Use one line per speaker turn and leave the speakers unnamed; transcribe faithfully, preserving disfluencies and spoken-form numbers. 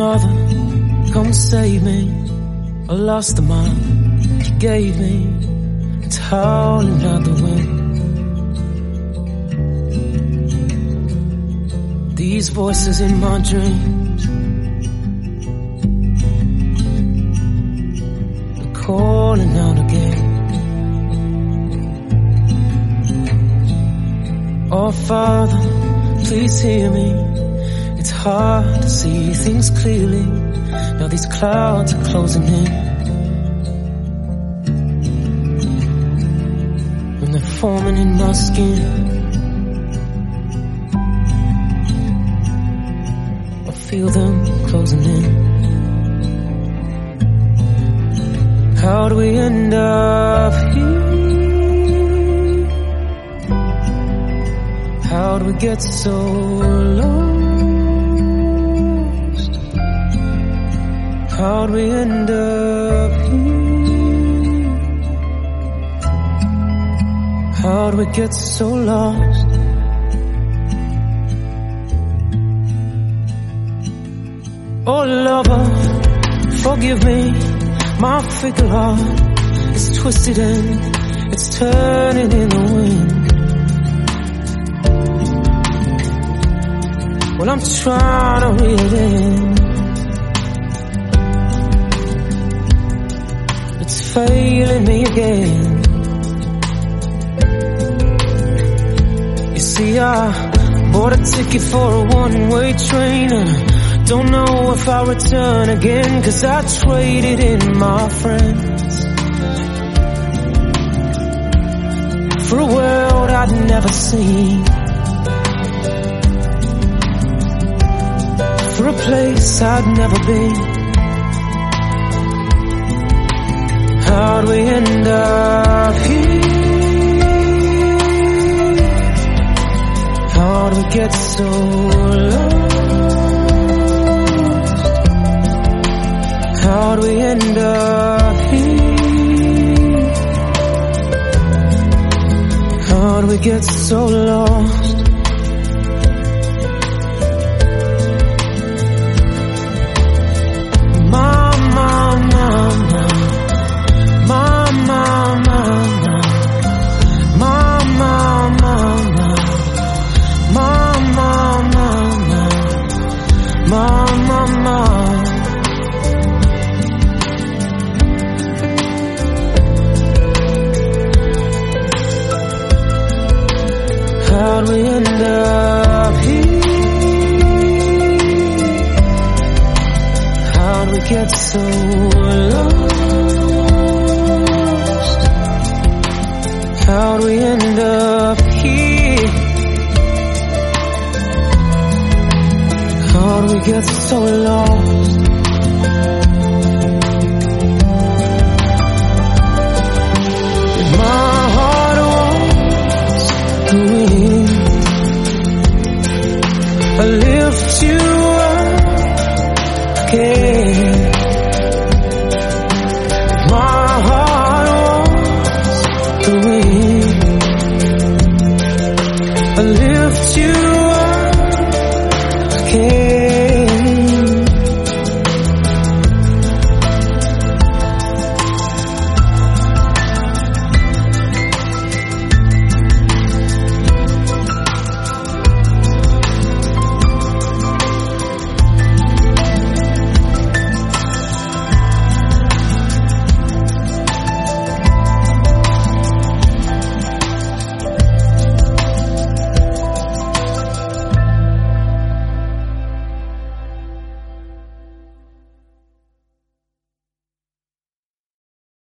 Father, come save me. I lost the mind you gave me. It's howling out the wind. These voices in my dreams, they're calling out again. Oh Father, please hear me. It's hard to see things clearly. Now these clouds are closing in, and they're forming in my skin. I feel them closing in. How do we end up here? How do we get so low? How'd we end up here? How'd we get so lost? Oh lover, forgive me. My fickle heart is twisted and it's turning in the wind. Well, I'm trying to reel it in. It's failing me again. You see, I bought a ticket for a one-way train, and I don't know if I'll return again, 'cause I traded in my friends for a world I'd never seen, for a place I'd never been. How'd we end up here? How'd we get so lost? How'd we end up here? How'd we get so lost? How'd we end up here? How'd we get so lost? How'd we end up here? How'd we get so lost? If my heart wants to win, I lift you up again. If my heart wants to win, I lift you